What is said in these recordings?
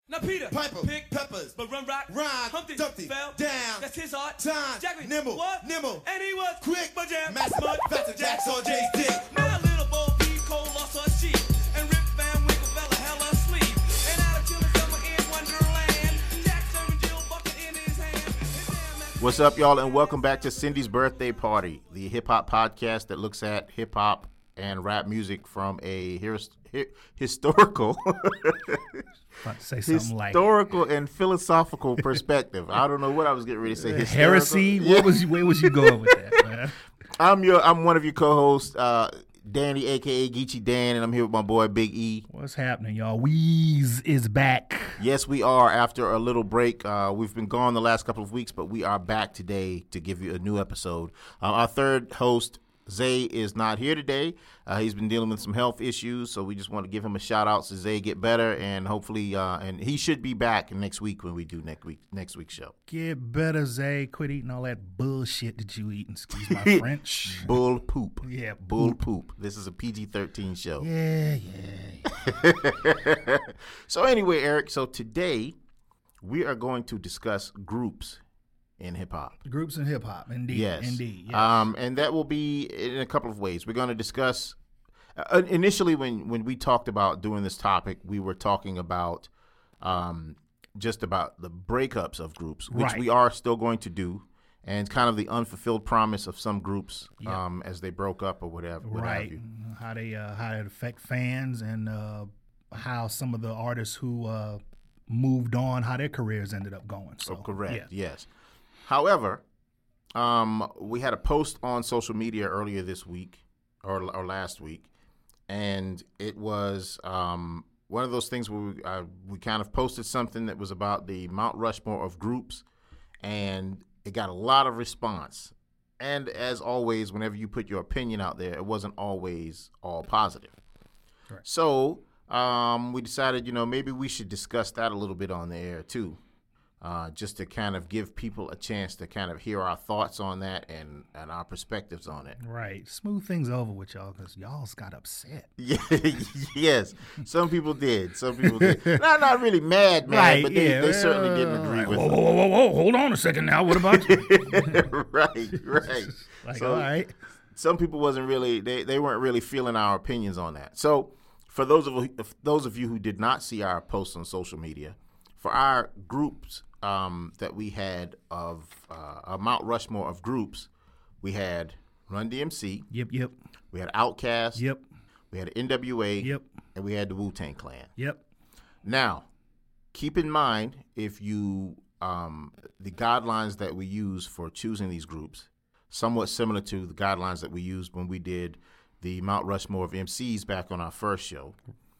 Now Peter, Piper, pick peppers, but run rock, rhyme, Humpty, Dumpty, fell down, that's his art, time, Jackie, nimble, what? nimble, and he was quick, but jam, mass mud, faster jacks on Jay's dick. Now little Bo Peep Cole lost her sheep, and Rip Van Winkle fell a hell of sleep, and out of chilling summer in Wonderland, Jack serving Jill bucket in his hand. What's up, y'all, and welcome back to Cindy's Birthday Party, the hip-hop podcast that looks at hip-hop and rap music from a historical say something like historical and philosophical perspective. I don't know what I was getting ready to say. Heresy. Yeah. Where was you going with that, man? I'm one of your co-hosts, Danny, aka Geechee Dan, and I'm here with my boy Big E. What's happening, y'all? Weez is back. Yes, we are. After a little break, we've been gone the last couple of weeks, but we are back today to give you a new episode. Our third host, Zay, is not here today. He's been dealing with some health issues, so we just want to give him a shout out so Zay get better, and hopefully, and he should be back next week when we do next week's show. Get better, Zay. Quit eating all that bullshit that you eating. Excuse my French. Bull poop. Yeah, bull poop. This is a PG-13 show. Yeah. So anyway, Eric, so today we are going to discuss groups in hip-hop. Groups in hip-hop, indeed. Yes. Indeed. Yes. And that will be in a couple of ways. We're going to discuss, initially when we talked about doing this topic, we were talking about just about the breakups of groups, which Right. we are still going to do, and kind of the unfulfilled promise of some groups as they broke up or whatever. What have Right. you. How it affect fans and how some of the artists who moved on, how their careers ended up going. So, Correct, yeah. yes. However, we had a post on social media earlier this week or last week, and it was one of those things where we kind of posted something that was about the Mount Rushmore of groups, and it got a lot of response. And as always, whenever you put your opinion out there, it wasn't always all positive. Right. So we decided, maybe we should discuss that a little bit on the air too. Just to kind of give people a chance to kind of hear our thoughts on that and our perspectives on it. Right. Smooth things over with y'all because y'all got upset. Yes, some people did. Not really mad, Right, but yeah. they certainly didn't agree with it. Whoa. Hold on a second now. What about you? Right. Like, So, all right. some people wasn't really they weren't really feeling our opinions on that. So for those of you who did not see our posts on social media, for our groups that we had of a Mount Rushmore of groups, we had Run DMC. Yep. We had Outkast. Yep. We had NWA. Yep. And we had the Wu-Tang Clan. Yep. Now, keep in mind if you the guidelines that we use for choosing these groups, somewhat similar to the guidelines that we used when we did the Mount Rushmore of MCs back on our first show.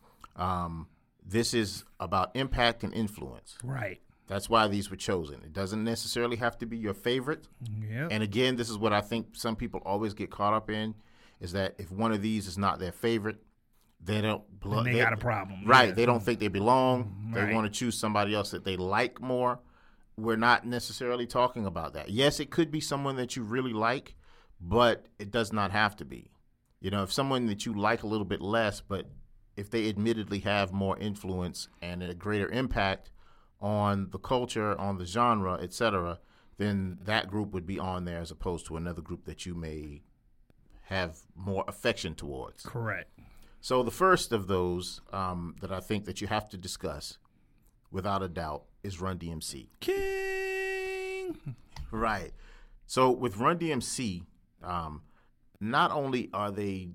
This is about impact and influence. Right. That's why these were chosen. It doesn't necessarily have to be your favorite. Yep. And again, this is what I think some people always get caught up in, is that if one of these is not their favorite, they don't Then they got a problem. Right. Yeah. They don't think they belong. Right. They want to choose somebody else that they like more. We're not necessarily talking about that. Yes, it could be someone that you really like, but it does not have to be. If someone that you like a little bit less, but if they admittedly have more influence and a greater impact on the culture, on the genre, etc., then that group would be on there as opposed to another group that you may have more affection towards. Correct. So the first of those that I think that you have to discuss, without a doubt, is Run DMC. King. Right. So with Run DMC, not only are they,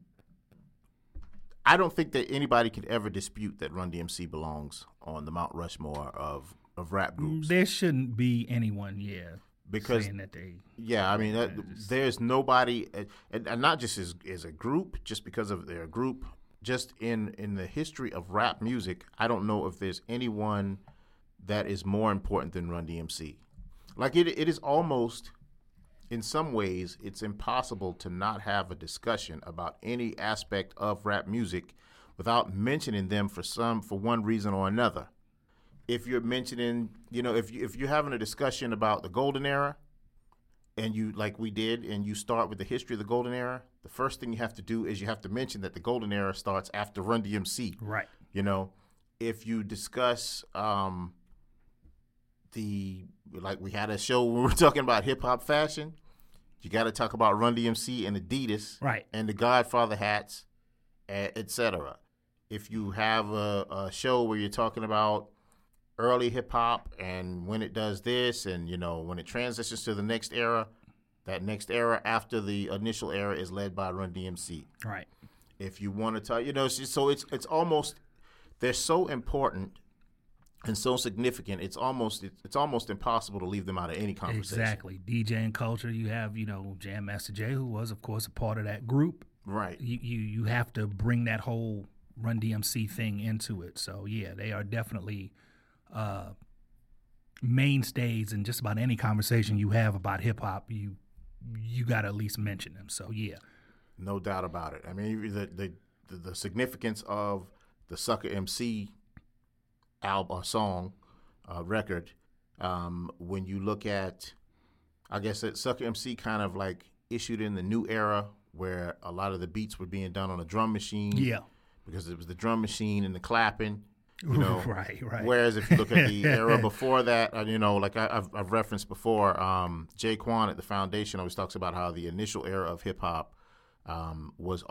I don't think that anybody could ever dispute that Run DMC belongs on the Mount Rushmore of rap groups. There shouldn't be anyone, Because saying that they. yeah, I mean, there's nobody, and not just as a group, just because of their group, just in the history of rap music, I don't know if there's anyone that is more important than Run DMC. Like it is almost, in some ways, it's impossible to not have a discussion about any aspect of rap music without mentioning them for one reason or another. If you're mentioning, if you're having a discussion about the golden era, and you, like we did, and you start with the history of the golden era, the first thing you have to do is you have to mention that the golden era starts after Run DMC. Right. if you discuss like we had a show where we were talking about hip hop fashion, you got to talk about Run DMC and Adidas, Right. and the Godfather hats, etc. If you have a show where you're talking about early hip hop and when it does this, and when it transitions to the next era, that next era after the initial era is led by Run DMC. Right. If you want to talk, so it's almost, they're so important and so significant. It's almost impossible to leave them out of any conversation. Exactly. DJ and culture. You have Jam Master Jay, who was of course a part of that group. Right. You have to bring that whole Run DMC thing into it. So yeah, they are definitely mainstays in just about any conversation you have about hip hop. You got to at least mention them. So yeah. No doubt about it. I mean, the significance of the Sucker MC album or song record, when you look at, I guess that Sucker MC kind of like issued in the new era where a lot of the beats were being done on a drum machine. Yeah. Because it was the drum machine and the clapping. Right. Whereas if you look at the era before that, like I've referenced before, Jay Quan at the Foundation always talks about how the initial era of hip hop was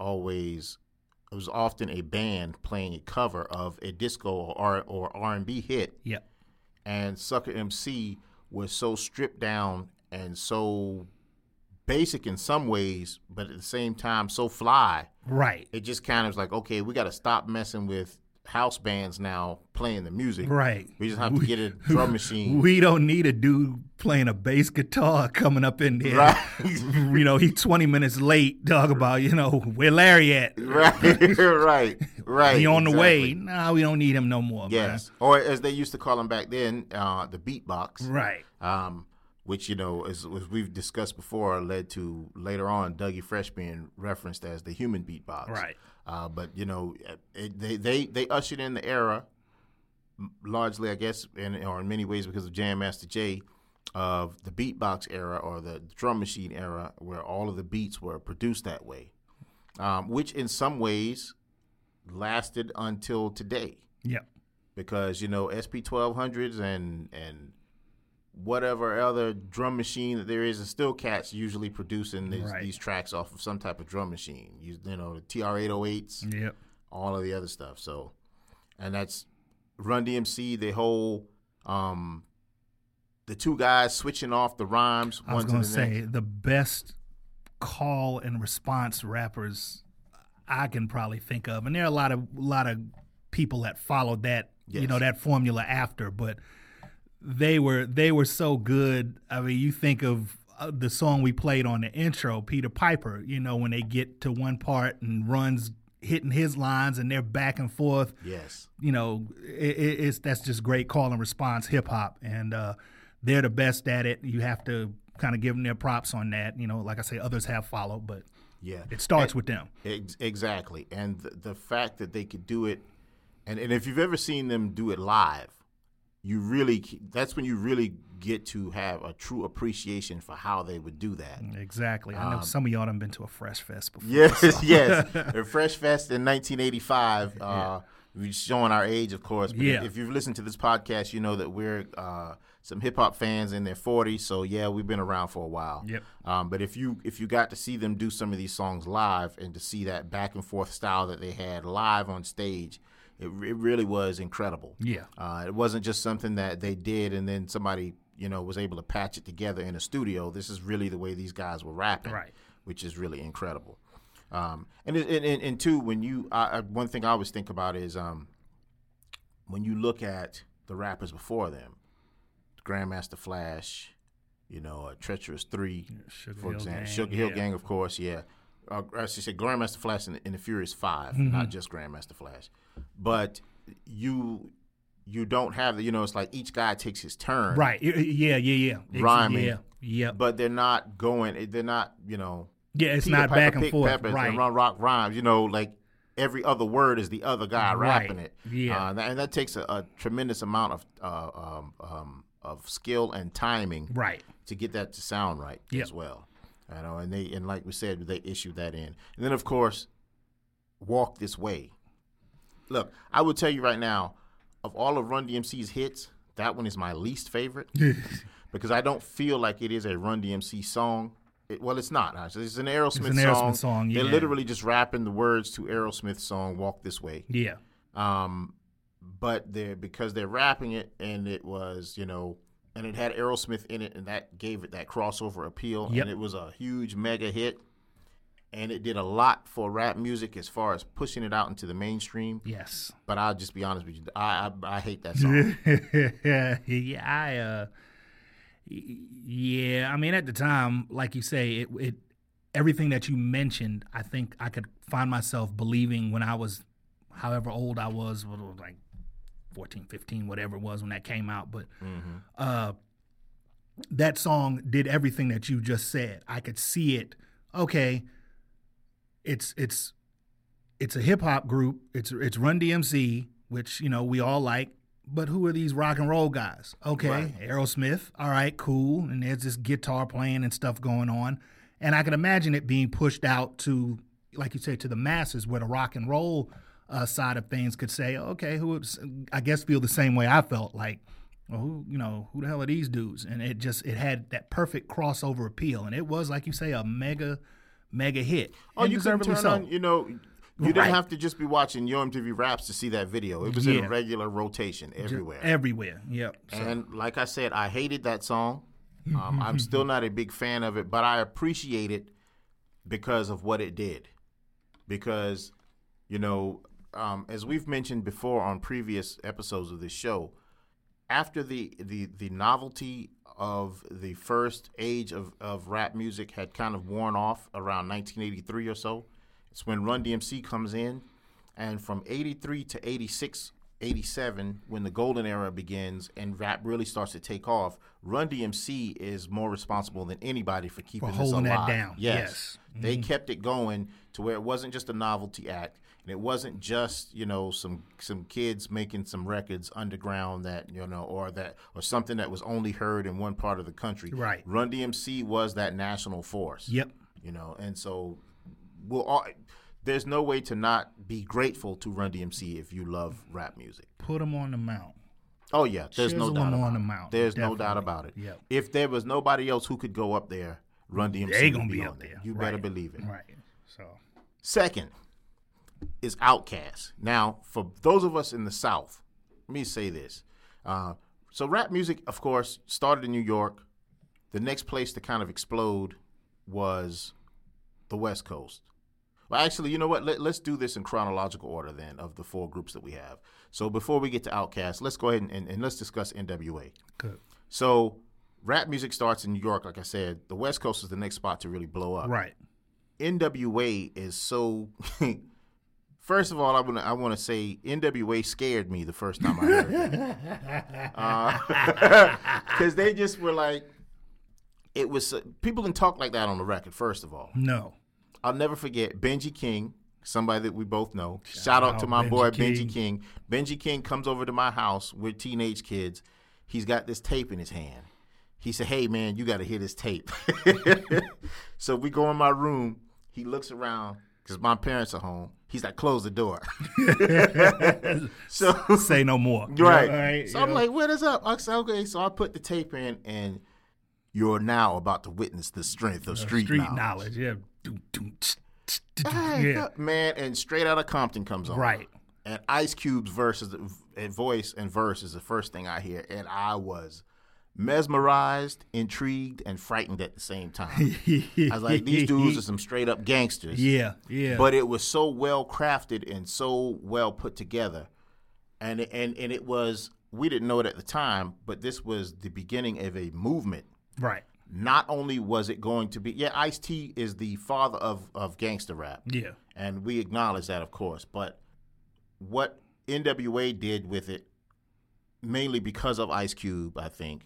often a band playing a cover of a disco or R&B hit. Yep. And Sucker MC was so stripped down and so basic in some ways, but at the same time so fly. Right. It just kind of was like, okay, we got to stop messing with house bands now playing the music. Right. We just have to get a drum machine. We don't need a dude playing a bass guitar coming up in there. Right. He's 20 minutes late. Talk about, where Larry at? Right. He on the exactly. way. Nah, we don't need him no more. Yes. Or as they used to call him back then, the beatbox. Man. Right. Which, as we've discussed before, led to later on Dougie Fresh being referenced as the human beatbox. Right. But they ushered in the era, largely, I guess, or in many ways because of Jam Master Jay, of the beatbox era or the drum machine era, where all of the beats were produced that way, which in some ways lasted until today. Yep. Because SP 1200s and whatever other drum machine that there is, and still cats usually producing these tracks off of some type of drum machine. The TR-808s, yep, all of the other stuff. So, and that's Run DMC, the whole, the two guys switching off the rhymes. I was going to say, the best call and response rappers I can probably think of, and there are a lot of people that followed that, yes, that formula after, but they were so good. I mean, you think of the song we played on the intro, Peter Piper, when they get to one part and Run's hitting his lines and they're back and forth. Yes. That's just great call and response hip hop, and they're the best at it. You have to kind of give them their props on that. Like I say, others have followed, but yeah, it starts with them. Exactly. And the fact that they could do it, and if you've ever seen them do it live, that's when you really get to have a true appreciation for how they would do that. Exactly. I know some of y'all done been to a Fresh Fest before. Yes, so. Yes. The Fresh Fest in 1985, we're showing our age, of course. But if you've listened to this podcast, you know that we're some hip-hop fans in their 40s. So, yeah, we've been around for a while. Yep. But if you got to see them do some of these songs live and to see that back-and-forth style that they had live on stage, it really was incredible. Yeah. It wasn't just something that they did and then somebody, was able to patch it together in a studio. This is really the way these guys were rapping, right, which is really incredible. And two, one thing I always think about is when you look at the rappers before them, Grandmaster Flash, Treacherous 3, for example, Sugar Hill Gang, of course, yeah. I should say Grandmaster Flash in the Furious 5, not just Grandmaster Flash. But you don't have it's like each guy takes his turn. Right. Yeah. Rhyming. Yeah. But they're not, yeah, it's Peter not Piper, back and forth. Peppers right. and Run Rock Rhymes, like every other word is the other guy rapping it. Yeah. And that takes a tremendous amount of skill and timing. Right. To get that to sound right as well. And like we said, they issued that in. And then, of course, Walk This Way. Look, I will tell you right now, of all of Run DMC's hits, that one is my least favorite because I don't feel like it is a Run DMC song. It's not. It's an Aerosmith song. Yeah. They're literally just rapping the words to Aerosmith's song "Walk This Way." Yeah. But because they're rapping it, and it was, and it had Aerosmith in it, and that gave it that crossover appeal, Yep. and it was a huge mega hit, and it did a lot for rap music as far as pushing it out into the mainstream. Yes. But I'll just be honest with you, I hate that song. Yeah, I mean, at the time, like you say, it everything that you mentioned, I think I could find myself believing when I was, however old I was, like 14, 15, whatever it was when that came out. But that song did everything that you just said. I could see it. Okay, it's a hip hop group. It's Run DMC, which we all like. But who are these rock and roll guys? Okay, Right. Aerosmith. All right, cool. And there's this guitar playing and stuff going on. And I can imagine it being pushed out to, like you said, to the masses, where the rock and roll side of things could say, okay, I guess feel the same way I felt, like, well, who the hell are these dudes? And it had that perfect crossover appeal, and it was, like you say, a mega hit. Oh, And you couldn't deservedly turn so. on, you didn't Right. have to just be watching Yo MTV Raps to see that video. It was in Yeah. regular rotation everywhere. Everywhere, yep. So, And like I said, I hated that song. I'm still not a big fan of it, but I appreciate it because of what it did. Because, as we've mentioned before on previous episodes of this show, after the novelty of the first age of rap music had kind of worn off around 1983 or so, it's when Run DMC comes in. And from 83 to 86, 87, when the golden era begins and rap really starts to take off, Run DMC is more responsible than anybody for keeping this holding that alive. down. Yes. Yes. They kept it going to where it wasn't just a novelty act, and it wasn't just some kids making some records underground that or something that was only heard in one part of the country. Right. Run DMC was that national force. Yep. And so there's no way to not be grateful to Run DMC if you love rap music. Put them on the mount. Oh yeah, there's no Shizzle doubt 'em about on the it. mount. There's no Definitely. doubt about it. Yep. If there was nobody else who could go up there, Run DMC They would gonna be on up there. You Right. better believe it. Right. So Second is Outkast. Now, for those of us in the South, let me say this. So rap music, of course, started in New York. The next place to kind of explode was the West Coast. Well, actually, you know what? Let's do this in chronological order then of the four groups that we have. So before we get to Outkast, let's go ahead and let's discuss NWA. good. So rap music starts in New York, like I said. The West Coast is the next spot to really blow up. Right. NWA is so. First of all, I want to say NWA scared me the first time I heard it, because they just were like, it was people didn't talk like that on the record. First of all, No. I'll never forget Benji King, somebody that we both know. Shout out to my Benji boy King. Benji King. Benji King comes over to my house with teenage kids. He's got this tape in his hand. He said, "Hey man, you got to hear this tape." So we go in my room. He looks around because my parents are home. He's like, "Close the door." So Say no more. right. Yeah, right, So yeah. I'm like, "What is up?" I said, "Okay." So I put the tape in, and you're now about to witness the strength of street knowledge. Yeah. Doom, doom, tch, tch, tch, tch. Hey, Yeah. man, and Straight Outta Compton comes on. Right. And Ice Cube's voice and verse is the first thing I hear, and I was mesmerized, intrigued, and frightened at the same time. I was like, these dudes are some straight up gangsters. Yeah. Yeah. But it was so well crafted and so well put together, and it was, we didn't know it at the time, but this was the beginning of a movement. right. Not only was it going to be, Ice-T is the father of gangster rap. Yeah. And we acknowledge that, of course. But what NWA did with it, mainly because of Ice Cube, I think,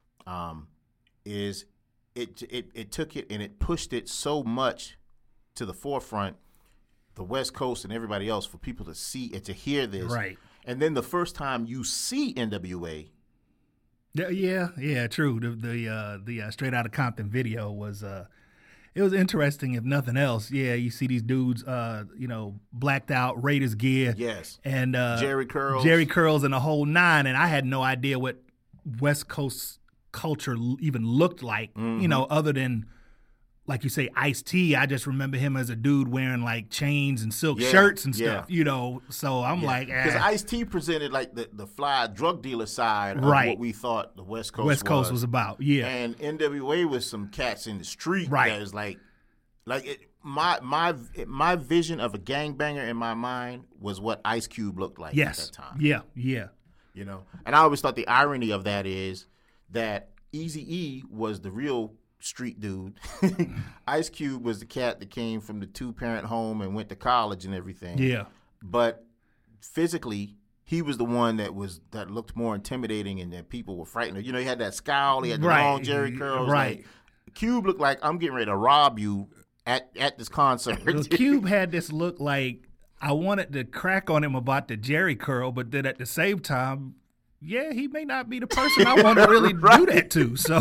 is it took it and it pushed it so much to the forefront, the West Coast and everybody else, for people to see and to hear this. Right. And then the first time you see NWA, Yeah, true. The Straight Outta Compton video was it was interesting, if nothing else. Yeah, you see these dudes, blacked out Raiders gear. Yes. And Jerry Curls. Jerry Curls and the whole nine. And I had no idea what West Coast culture even looked like, other than, like you say, Ice-T. I just remember him as a dude wearing like chains and silk shirts and stuff, So I'm like, because Ice-T presented like the fly drug dealer side of Right. what we thought the West Coast was about. Yeah. And NWA was some cats in the street Right. that is my vision of a gangbanger in my mind was what Ice Cube looked like at that time. Yeah. And I always thought the irony of that is that Eazy-E was the real street dude. Ice Cube was the cat that came from the 2-parent home and went to college and everything. Yeah. But physically, he was the one that looked more intimidating and that people were frightened. He had that scowl. He had the long Jerry curls. Right. Like, Cube looked like, I'm getting ready to rob you at this concert. Well, Cube had this look like I wanted to crack on him about the Jerry curl, but then at the same time, he may not be the person I want to really do that to. So,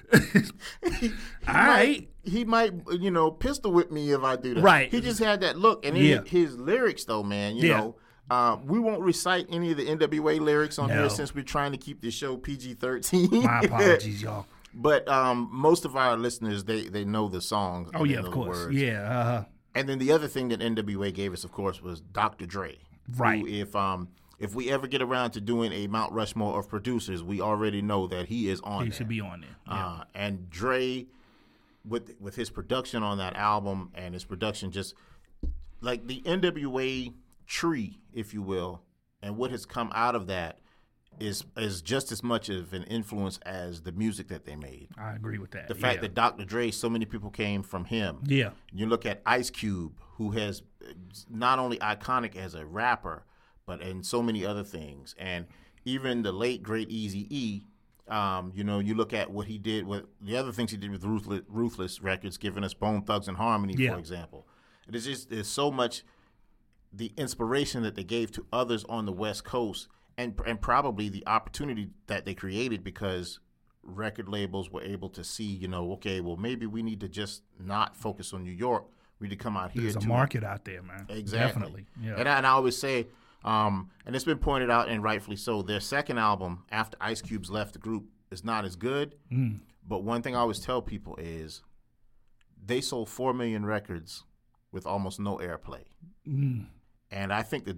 all right. He might, pistol whip me if I do that. Right. He just had that look. And his lyrics, though, man, you know, we won't recite any of the NWA lyrics on here since we're trying to keep this show PG-13. My apologies, y'all. But most of our listeners, they know the songs. Oh, yeah, of course. Words. Yeah. And then the other thing that NWA gave us, of course, was Dr. Dre. Right. Who, if we ever get around to doing a Mount Rushmore of producers, we already know that he is on there. He should be on there. Yeah. And Dre, with his production on that album and his production, just like the NWA tree, if you will, and what has come out of that is just as much of an influence as the music that they made. I agree with that. The fact that Dr. Dre, so many people came from him. Yeah. You look at Ice Cube, who has not only iconic as a rapper, but in so many other things. And even the late, great Eazy-E, you look at what he did with the other things he did with Ruthless Records, giving us Bone Thugs and Harmony, for example. There's so much the inspiration that they gave to others on the West Coast and probably the opportunity that they created because record labels were able to see, okay, well, maybe we need to just not focus on New York. We need to come out here. There's a market out there, man. Exactly. Definitely. Yeah. And I always say, and it's been pointed out, and rightfully so, their second album after Ice Cube's left the group is not as good. But one thing I always tell people is they sold 4 million records with almost no airplay. And I think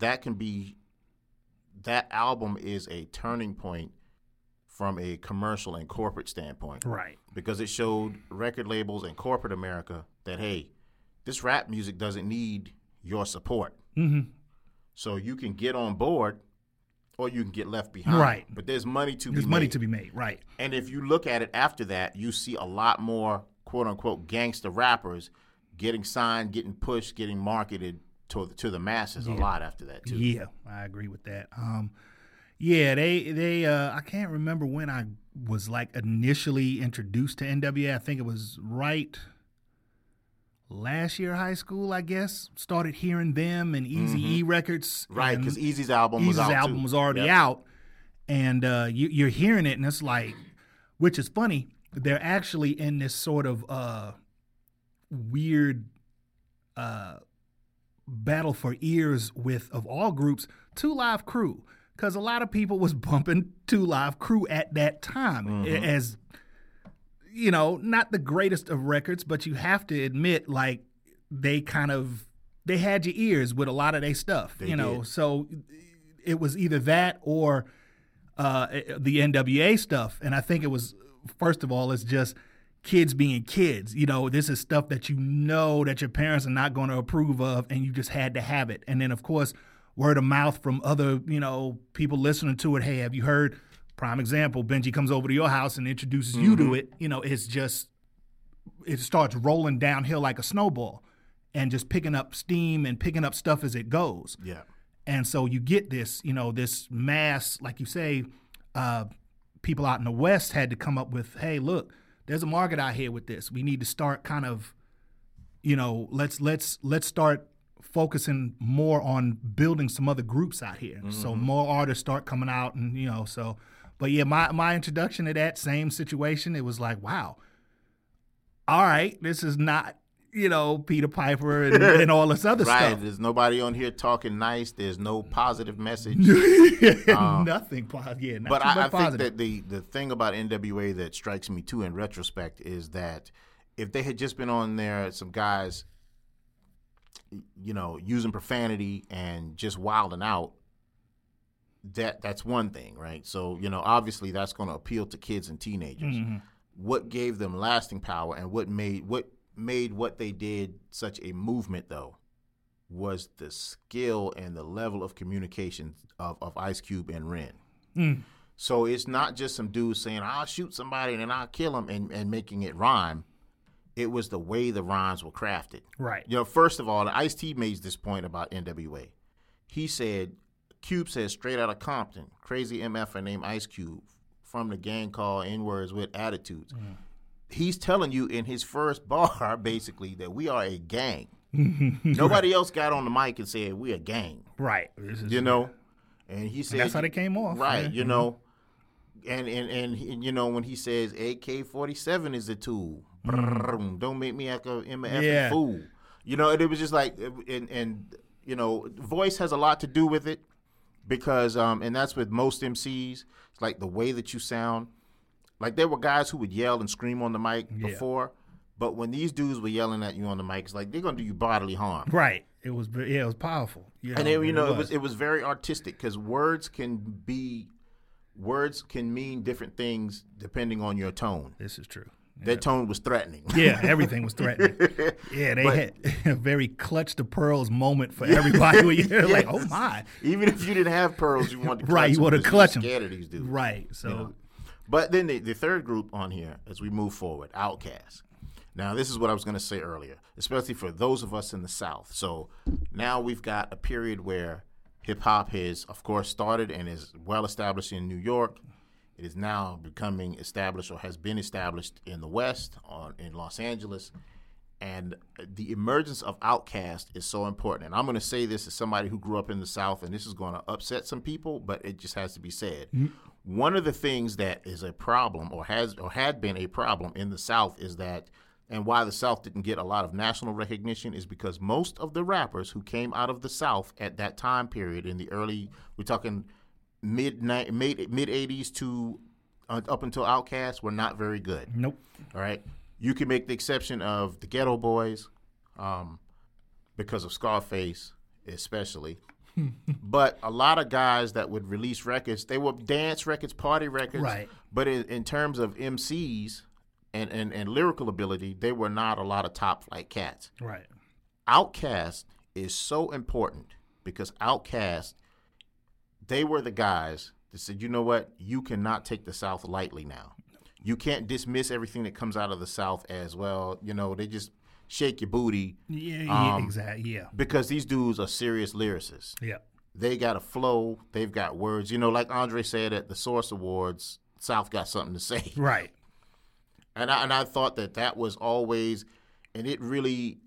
that album is a turning point from a commercial and corporate standpoint. Right. Because it showed record labels and corporate America that, hey, this rap music doesn't need your support. So you can get on board or you can get left behind. Right. But there's money to be made. There's money to be made, right. And if you look at it after that, you see a lot more quote-unquote gangster rappers getting signed, getting pushed, getting marketed to the masses a lot after that, too. Yeah, I agree with that. They I can't remember when I was like initially introduced to NWA. I think it was right last year high school, I guess. Started hearing them and Eazy-E records. Right, because Eazy's album was out, too. Was already out. And you're hearing it, and it's like, which is funny, they're actually in this sort of weird battle for ears of all groups, 2 Live Crew. Because a lot of people was bumping 2 Live Crew at that time as, not the greatest of records, but you have to admit, like, they had your ears with a lot of their stuff, did. So it was either that or the NWA stuff. And I think it was, first of all, it's just kids being kids. This is stuff that that your parents are not going to approve of, and you just had to have it. And then, of course, word of mouth from other, people listening to it. Hey, have you heard? Prime example, Benji comes over to your house and introduces you to it. It's just, it starts rolling downhill like a snowball and just picking up steam and picking up stuff as it goes. Yeah. And so you get this, this mass, like you say, people out in the West had to come up with, hey, look, there's a market out here with this. We need to start kind of, let's start focusing more on building some other groups out here. So more artists start coming out and, but yeah, my introduction to that same situation, it was like, wow, all right, this is not, Peter Piper and all this other Right. stuff. There's nobody on here talking nice. There's no positive message. Nothing positive. Yeah, But I think positive. that the thing about NWA that strikes me too in retrospect is that if they had just been on there, some guys, using profanity and just wilding out, that's one thing, right? So, obviously that's going to appeal to kids and teenagers. Mm-hmm. What gave them lasting power and what made what they did such a movement, though, was the skill and the level of communication of Ice Cube and Ren. Mm. So it's not just some dude saying, I'll shoot somebody and then I'll kill him and making it rhyme. It was the way the rhymes were crafted. Right. First of all, Ice-T made this point about NWA. He said, Cube said straight out of Compton, crazy MFer named Ice Cube from the gang called N-Words with Attitudes. Mm. He's telling you in his first bar, basically, that we are a gang. Nobody else got on the mic and said, we're a gang. Right. And he said, and that's how they came off. Right, Yeah. And when he says AK-47 is the tool, don't make me act a MF fool. And it was just like, voice has a lot to do with it because, and that's with most MCs, it's like the way that you sound. Like there were guys who would yell and scream on the mic before, but when these dudes were yelling at you on the mic, it's like they're gonna do you bodily harm. It was powerful. And then, it was very artistic because words can mean different things depending on your tone. This is true. That tone was threatening. Yeah, everything was threatening. Yeah, they had a very clutch the pearls moment for everybody. Where you're like, oh my! Even if you didn't have pearls, you wanted to clutch right. You want to clutch them. Scared of these dudes. Right. So, But then the third group on here, as we move forward, Outkast. Now, this is what I was going to say earlier, especially for those of us in the South. So now we've got a period where hip-hop has, of course, started and is well established in New York. It is now becoming established or has been established in the West, in Los Angeles. And the emergence of Outkast is so important. And I'm going to say this as somebody who grew up in the South, and this is going to upset some people, but it just has to be said. Mm-hmm. One of the things that is a problem or had been a problem in the South is that, and why the South didn't get a lot of national recognition is because most of the rappers who came out of the South at that time period in the early, we're talking mid 80s to up until Outkast, were not very good. Nope. All right. You can make the exception of the Ghetto Boys because of Scarface especially. But a lot of guys that would release records, they were dance records, party records. Right. But in terms of MCs and lyrical ability, they were not a lot of top flight cats. Right. Outkast is so important because Outkast, they were the guys that said, you know what, you cannot take the South lightly now. You can't dismiss everything that comes out of the South as well. They just shake your booty. Yeah, exactly. Yeah. Because these dudes are serious lyricists. Yeah. They got a flow. They've got words. Like Andre said at the Source Awards, South got something to say. Right. And I thought that was always, and it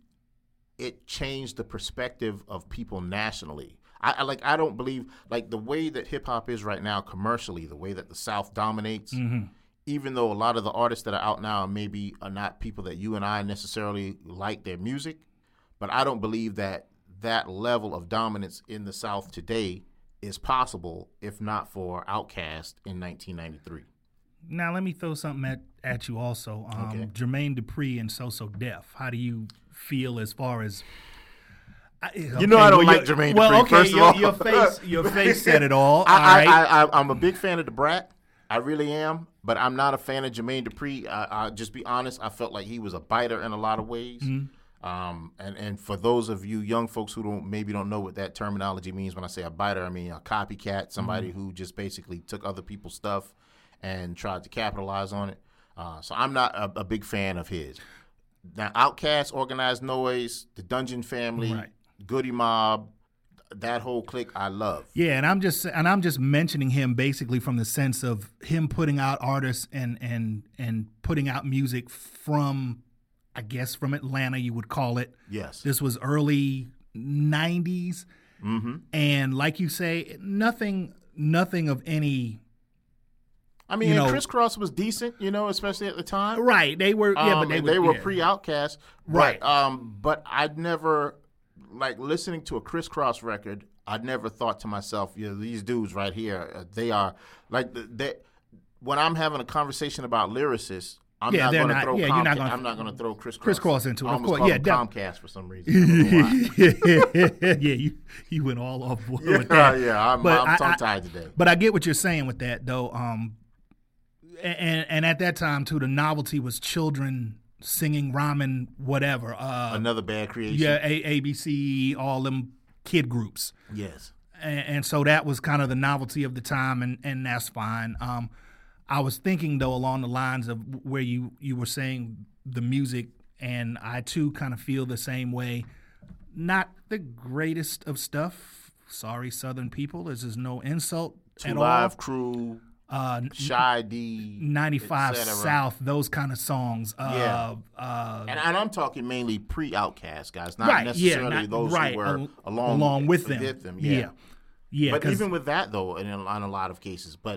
changed the perspective of people nationally. I don't believe, like the way that hip hop is right now commercially, the way that the South dominates, even though a lot of the artists that are out now maybe are not people that you and I necessarily like their music, but I don't believe that level of dominance in the South today is possible if not for Outkast in 1993. Now, let me throw something at you also. Okay. Jermaine Dupri and So So Def. How do you feel as far as... I don't like Jermaine Dupri, first of all. Your face said it all. I'm a big fan of the Brat. I really am. But I'm not a fan of Jermaine Dupri. I'll just be honest. I felt like he was a biter in a lot of ways. Mm-hmm. And for those of you young folks who don't know what that terminology means when I say a biter, I mean a copycat, somebody who just basically took other people's stuff and tried to capitalize on it. So I'm not a big fan of his. Now, Outkast, Organized Noise, the Dungeon Family, right. Goody Mob, that whole clique I love. Yeah, and I'm just mentioning him basically from the sense of him putting out artists and putting out music from, I guess, from Atlanta, you would call it. Yes. This was early 90s. Mm-hmm. And like you say, nothing of any I mean, you and know, Criss Cross was decent, especially at the time. right? They were, but they were yeah. pre-Outkast, Right. But I'd never like listening to a Criss Cross record. I'd never thought to myself, these dudes right here, they are like when I'm having a conversation about lyricists. I'm not going to throw. You're not gonna, I'm not going to throw Criss Cross into it. I Of almost course, called yeah, him Comcast for some reason. I don't know why. yeah, you went all off with that. Yeah, I'm tongue-tied today. But I get what you're saying with that, though. And at that time too, the novelty was children singing, rhyming, whatever. Another Bad Creation. Yeah, ABC, all them kid groups. Yes. And so that was kind of the novelty of the time, and that's fine. I was thinking though along the lines of where you were saying the music, and I too kind of feel the same way. Not the greatest of stuff. Sorry, Southern people. This is no insult at all. Live Crew, Shy D, 95 South, those kind of songs. And I'm talking mainly pre-Outkast guys, not right, necessarily those who were along with them. Yeah. But even with that, though, in a lot of cases. But,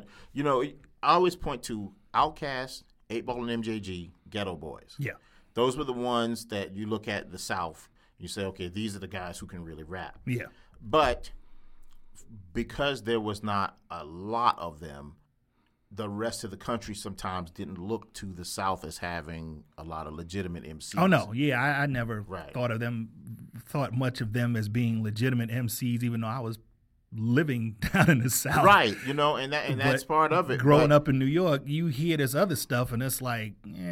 I always point to Outkast, 8Ball and MJG, Ghetto Boys. Yeah. Those were the ones that you look at the South, you say, okay, these are the guys who can really rap. Yeah. But because there was not a lot of them, the rest of the country sometimes didn't look to the South as having a lot of legitimate MCs. Oh, no. Yeah, I never thought much of them as being legitimate MCs, even though I was living down in the South. Right, and that's part of it. Growing up in New York, you hear this other stuff, and it's like,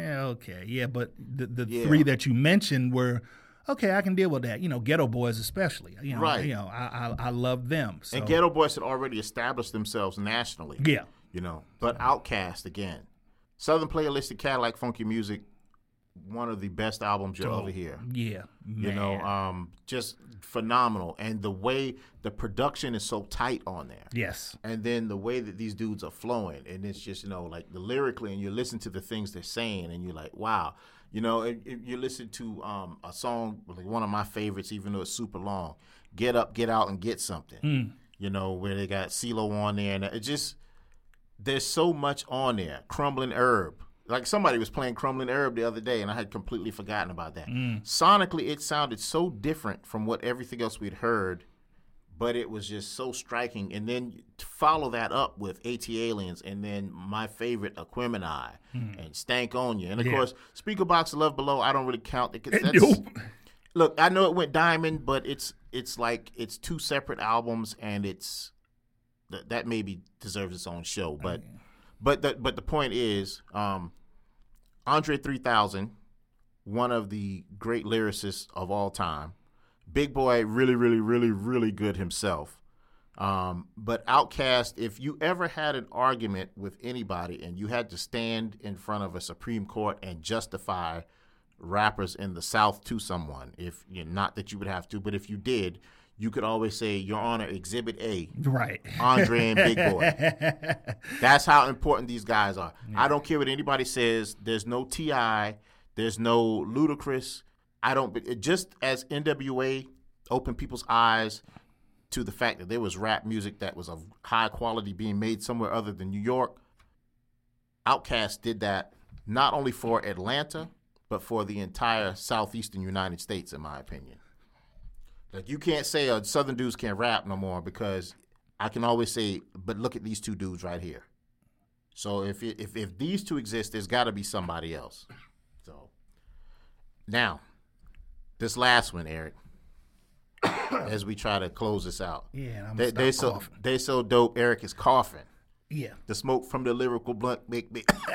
but the three that you mentioned were, okay, I can deal with that. Ghetto Boys especially. Right. I love them. So. And Ghetto Boys had already established themselves nationally. Yeah. But Outkast, again, Southern Playalistic Cadillac Funky Music, one of the best albums you'll ever hear. Yeah, man. Just phenomenal. And the way the production is so tight on there. Yes. And then the way that these dudes are flowing, and it's just, like the lyrically, and you listen to the things they're saying, and you're like, wow. You listen to a song, like one of my favorites, even though it's super long, Get Up, Get Out, and Get Something. Where they got CeeLo on there, and it just, there's so much on there. Crumbling Herb. Like somebody was playing Crumbling Herb the other day, and I had completely forgotten about that. Sonically, it sounded so different from what everything else we'd heard, but it was just so striking. And then to follow that up with AT-Aliens, and then my favorite, Aquemini, and Stank On Ya. And, of course, Speaker Box of Love Below, I don't really count it. Look, I know it went diamond, but it's like it's two separate albums, and it's that maybe deserves its own show. But the point is, Andre 3000, one of the great lyricists of all time. Big Boy, really, really, really, really good himself. But Outkast, if you ever had an argument with anybody and you had to stand in front of a Supreme Court and justify rappers in the South to someone, not that you would have to, but if you did, you could always say, Your Honor, Exhibit A. Right. Andre and Big Boy. That's how important these guys are. Yeah. I don't care what anybody says. There's no T.I. There's no Ludacris. Just as NWA opened people's eyes to the fact that there was rap music that was of high quality being made somewhere other than New York, Outkast did that not only for Atlanta, but for the entire southeastern United States, in my opinion. Like, you can't say Southern dudes can't rap no more, because I can always say, but look at these two dudes right here. So if these two exist, there's got to be somebody else. So now, this last one, Eric, as we try to close this out. Yeah, I'm they so dope. Eric is coughing. Yeah, the smoke from the lyrical blunt, big.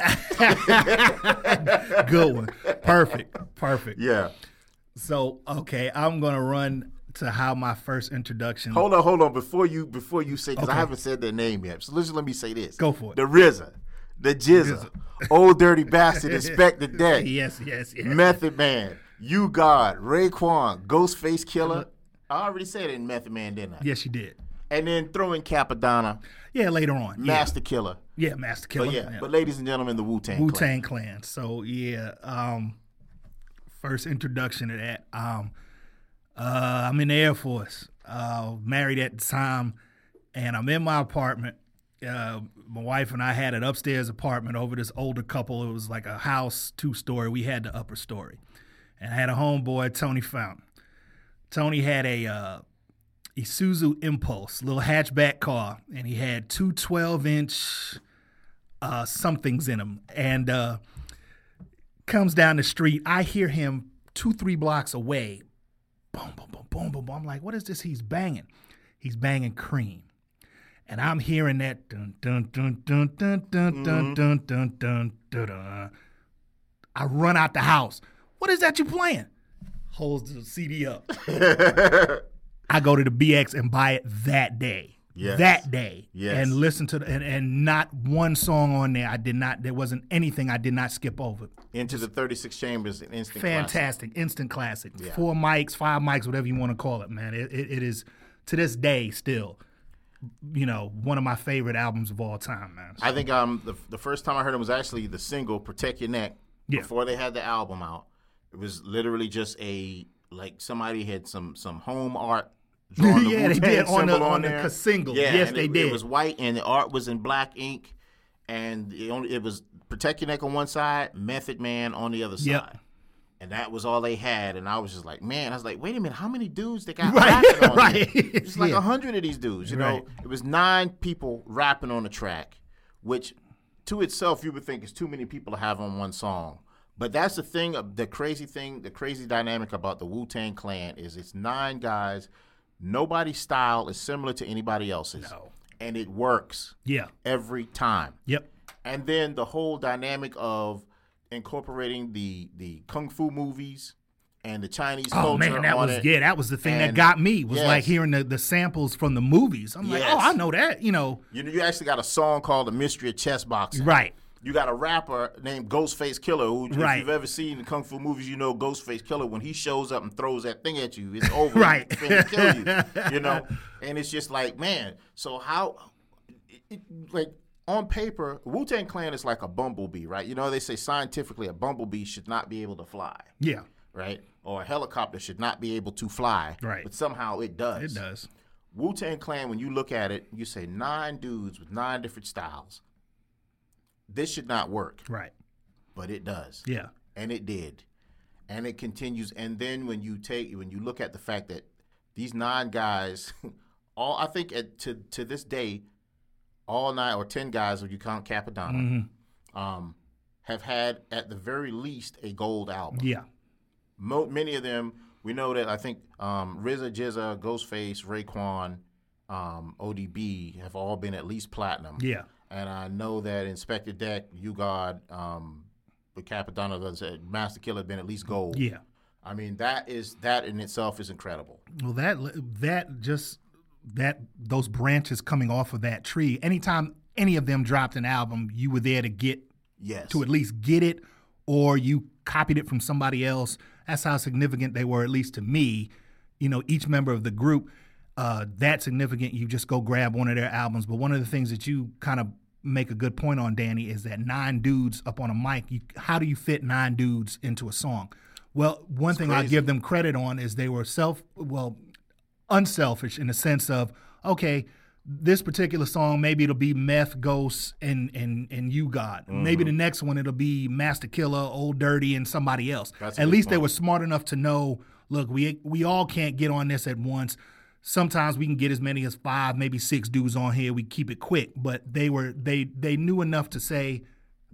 Good one. Perfect. Yeah. So okay, I'm gonna run to how my first introduction. Hold on. Before you say, because I haven't said their name yet. So let me say this. Go for it. The RZA, the Jizza, Old Dirty Bastard, Inspector Deck. Yes. Method Man, You God, Raekwon, Ghostface Killer. I already said it in Method Man, didn't I? Yes, you did. And then throw in Capadonna. Yeah, later on. Master Killer. Yeah, Master Killer. But ladies and gentlemen, the Wu-Tang Clan. So yeah, first introduction to that. I'm in the Air Force, married at the time, and I'm in my apartment, My wife and I had an upstairs apartment over this older couple. It was like a house, 2-story. We had the upper story. And I had a homeboy, Tony Fountain. Tony had a Isuzu Impulse, little hatchback car, and he had two 12-inch somethings in them. And comes down the street. I hear him 2-3 blocks away. Boom, boom, boom, boom, boom, boom. I'm like, what is this he's banging? He's banging Cream. And I'm hearing that dun dun dun dun dun dun dun dun dun dun dun dun. I run out the house. What is that you playing? Holds the CD up. I go to the BX and buy it that day. Yes. That day. Yes. And listen to and not one song on there there wasn't anything I did not skip over. Into the 36 Chambers, an instant Fantastic. Instant classic. Yeah. 4 mics, 5 mics, whatever you want to call it, man. It is, to this day, still, one of my favorite albums of all time, man. I think the first time I heard him was actually the single "Protect Your Neck." Yeah. Before they had the album out, it was literally just somebody had some home art drawn the Yeah, they Wu-Tang did on symbol the there. single. Yeah, Yes, and they it did. was white and the art was in black ink, and it was "Protect Your Neck" on one side, Method Man on the other Yep. side. And that was all they had, and I was just like, man, I was like, wait a minute, how many dudes they got Right, rapping on right. here? It's like Yeah. 100 of these dudes, Right. It was 9 people rapping on the track, which to itself you would think is too many people to have on one song. But that's the crazy dynamic about the Wu-Tang Clan is it's 9 guys. Nobody's style is similar to anybody else's. No. And it works Yeah. every time. Yep. And then the whole dynamic of incorporating the kung fu movies and the Chinese Oh culture man, that on was it. that was the thing that And- got me was yes. like hearing the samples from the movies. I'm like, Yes. oh, I know that, You actually got a song called "The Mystery of Chess Boxing." Right. You got a rapper named Ghostface Killer, who, Right. if you've ever seen the kung fu movies, Ghostface Killer, when he shows up and throws that thing at you, it's over. Right. He's finna kill you, And it's just like, man, so how, like, on paper, Wu-Tang Clan is like a bumblebee, right? They say scientifically a bumblebee should not be able to fly, Yeah. right? Or a helicopter should not be able to fly, Right. but somehow it does. It does. Wu-Tang Clan, when you look at it, you say 9 dudes with 9 different styles. This should not work, Right. but it does. Yeah. And it did. And it continues. And then when you look at the fact that these 9 guys, I think to this day, all 9 or 10 guys, if you count Capadonna, have had at the very least a gold album. Yeah. Many of them, we know that I think RZA, GZA, Ghostface, Raekwon, ODB have all been at least platinum. Yeah. And I know that Inspector Deck, U-God, with Capadonna, Master Killer have been at least gold. Yeah. I mean, that in itself is incredible. Well, those branches coming off of that tree, anytime any of them dropped an album, you were there to get Yes. to at least get it, or you copied it from somebody else. That's how significant they were, at least to me. Each member of the group, that significant. You just go grab one of their albums. But one of the things that you kind of make a good point on, Danny, is that 9 dudes up on a mic. How do you fit 9 dudes into a song? Well, one thing I crazy. give them credit on is they were unselfish in the sense of, okay, this particular song, maybe it'll be Meth, Ghost, and U-God. Maybe the next one it'll be Master Killer, Old Dirty, and somebody else. That's a At good least they point. were smart enough to know, look, we all can't get on this at once. Sometimes we can get as many as 5, maybe 6 dudes on here. We keep it quick. But they knew enough to say,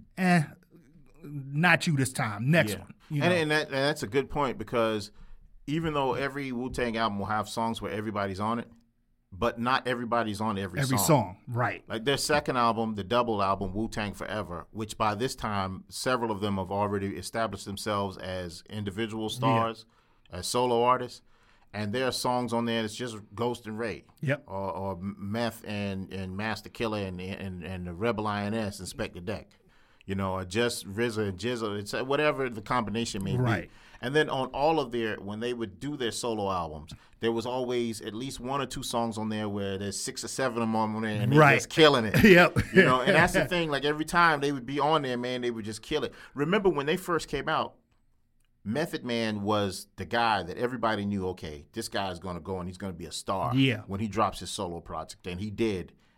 not you this time. Next one. And that's a good point, because even though every Wu-Tang album will have songs where everybody's on it, but not everybody's on every song. Right. Like their second album, the double album, Wu-Tang Forever, which by this time, several of them have already established themselves as individual stars, as solo artists. And there are songs on there that's just Ghost and Ray. Yep. Or Meth and Master Killer and the Rebel INS, Inspector Deck. Or just RZA and GZA, it's whatever the combination may Right. be. And then on all of when they would do their solo albums, there was always at least 1 or 2 songs on there where there's 6 or 7 of them on there and they're Right. just killing it. Yep. And that's the thing. Like every time they would be on there, man, they would just kill it. Remember when they first came out, Method Man was the guy that everybody knew, okay, this guy's going to go and he's going to be a star Yeah. when he drops his solo project. And he did.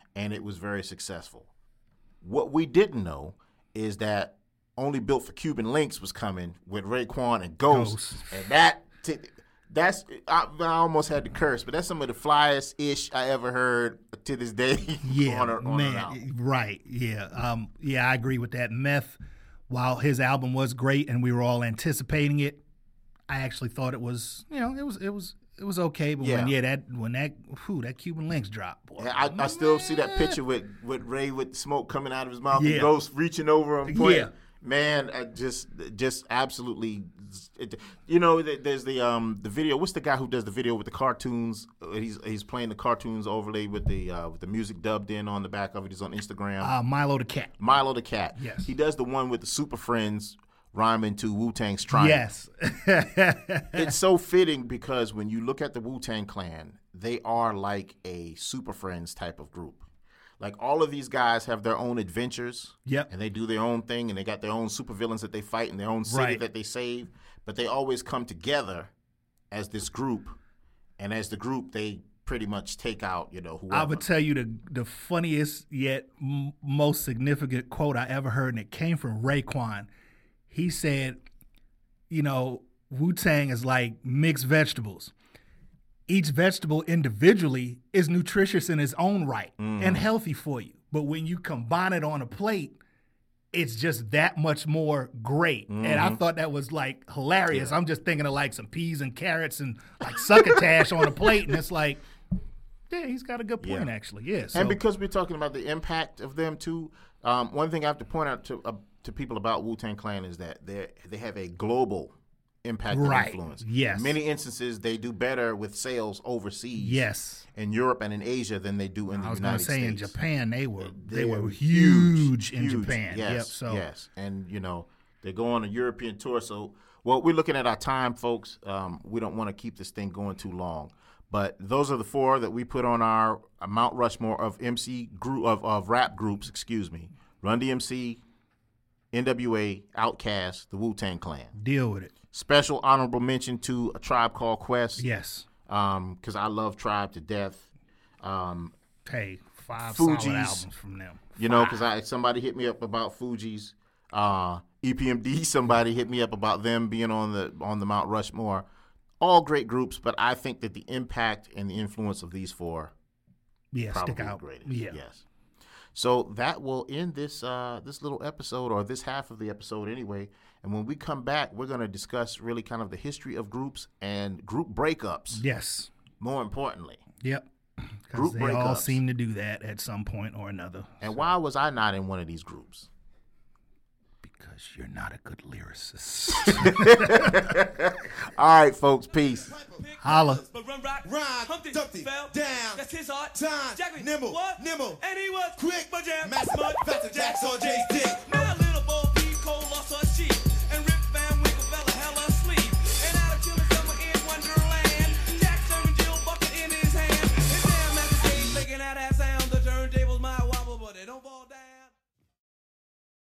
and it was very successful. What we didn't know is that Only Built for Cuban Links was coming with Raekwon and Ghost. And that's I almost had to curse, but that's some of the flyest ish I ever heard to this day. Yeah, on an album. right. Yeah, I agree with that. Meth, while his album was great and we were all anticipating it, I actually thought it was, it was okay. But when that Cuban Links dropped, boy, I still see that picture with Ray with smoke coming out of his mouth and Ghost reaching over him. Pointing. Yeah. Man, just absolutely. There's the video. What's the guy who does the video with the cartoons? He's playing the cartoons overlay with the music dubbed in on the back of it. He's on Instagram. Milo the Cat. Milo the Cat. Yes. He does the one with the Super Friends rhyming to Wu-Tang's Triumph. Yes. It's so fitting because when you look at the Wu-Tang Clan, they are like a Super Friends type of group. Like all of these guys have their own adventures, and they do their own thing, and they got their own supervillains that they fight in their own city that they save. But they always come together as this group, and as the group, they pretty much take out, whoever. I would tell you the funniest yet most significant quote I ever heard, and it came from Raekwon. He said, Wu-Tang is like mixed vegetables. Each vegetable individually is nutritious in its own right and healthy for you. But when you combine it on a plate, it's just that much more great. And I thought that was like hilarious. I'm just thinking of like some peas and carrots and like succotash on a plate. And it's like, yeah, he's got a good point actually. Yeah. So. And because we're talking about the impact of them too, one thing I have to point out to people about Wu-Tang Clan is that they have a global impact and influence. Yes. In many instances, they do better with sales overseas. Yes. In Europe and in Asia than they do in the United States. I was going to say in Japan, they were huge in Japan. Yes. Yep. Yes. And they go on a European tour. So, we're looking at our time, folks. We don't want to keep this thing going too long. But those are the four that we put on our Mount Rushmore of MC group of rap groups. Excuse me. Run DMC, NWA, Outkast, the Wu-Tang Clan. Deal with it. Special honorable mention to A Tribe Called Quest. Yes. Because I love Tribe to death. Hey, 5 Fugees, solid albums from them. Because somebody hit me up about Fugees. EPMD, somebody hit me up about them being on the Mount Rushmore. All great groups, but I think that the impact and the influence of these four probably stick out. The greatest. Yeah. Yes. So that will end this little episode, or this half of the episode anyway. And when we come back, we're going to discuss really kind of the history of groups and group breakups. Yes. More importantly. Yep. Group They breakups. all seem to do that at some point or another. And why was I not in one of these groups? Because you're not a good lyricist. All right, folks. Peace. Holla. But Run Rock, Rhyme, Humpty, Dumpty, fell down, That's his art. time, Jackman, nimble, what? nimble, And he was quick, but jam, master, mud, faster, Jacks on Jay's dick. My